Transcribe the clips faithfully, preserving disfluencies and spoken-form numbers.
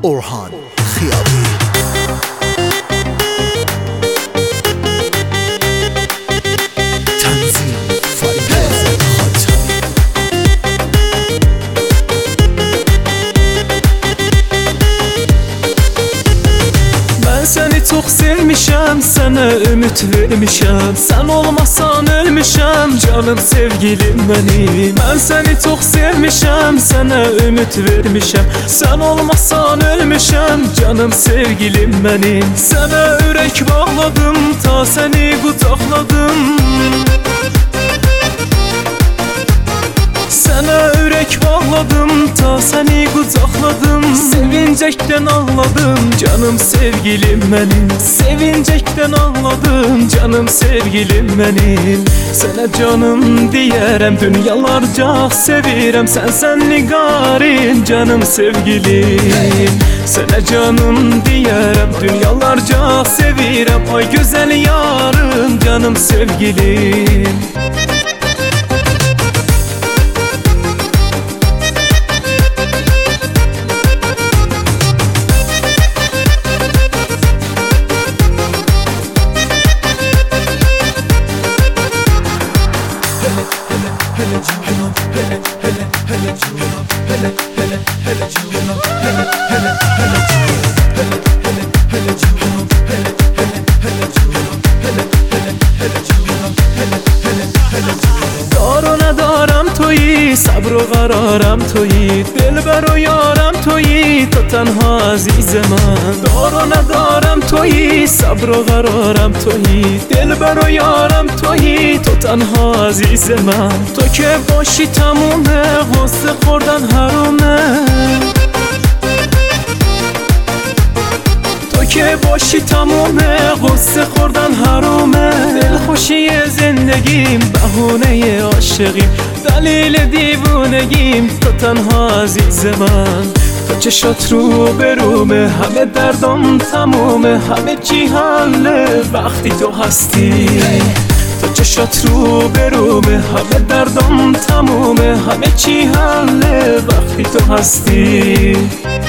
Orhan Xiyabi. Tanzim Faryaz Khatami. Ben seni çok sevmişəm, sana ümit vermişəm. Sen olmasan ölmüşəm, canım sevgilim benim. Ben seni çok sevmişəm, sana ümit vermişəm. Sen olmasan ölmüşəm, canım sevgilim benim. Sana ürək bağladım, ta seni qucaqladım. Sana ürək bağladım, ta seni qucaqladım. Sevincəkdən ağladım, canım sevgilim benim. Sevincəkdən ağladım, canım sevgilim benim. Sənə canım deyərəm, dünyalarca sevirəm. Sənsən nigarim, canım sevgilim. Sənə canım deyərəm, dünyalarca sevirəm. Ay gözəl yarım, canım sevgilim. دار و ندارم تویی، صبر و قرارم تویی، دلبر و یارم تویی، تو تنها عزیز من. دار و ندارم تویی، صبر و قرارم تویی، دلبر و یارم تویی، تو تنها عزیز من. تو که باشی تمومه، غصه خوردن حرومه. تو که باشی تمومه، غصه خوردن حرومه. دلخوشی زندگیم، بهونه عاشقیم، دلیل دیوونگیم، تو تنها عزیز من. تو چشات رو برومه، همه دردم تمومه، همه چی حله وقتی تو هستی. تو چشات رو برومه، همه دردم تمومه، همه چی حله وقتی تو هستی.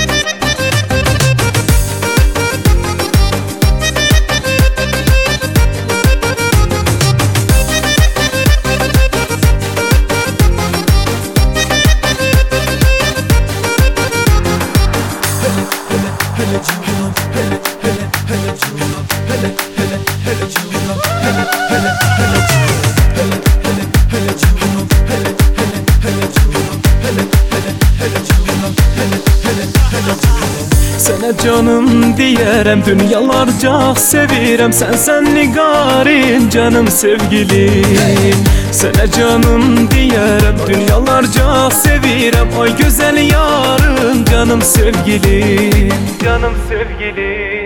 Sənə canım deyərəm, dünyalarca sevirəm. Sənsən nigarim, canım sevgilim. Sənə canım deyərəm, dünyalarca sevirəm. Ay gözəl yarım, canım sevgilim. Canım sevgilim.